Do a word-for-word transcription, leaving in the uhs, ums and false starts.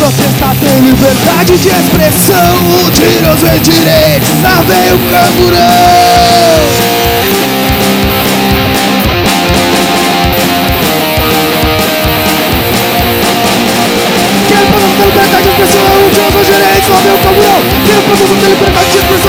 Protestar tem liberdade de expressão. Tira os direitos, lá vem o camburão. Quem protesta tem liberdade de expressão. Tira os direitos, lá vem o camburão. Quem protesta tem liberdade de expressão.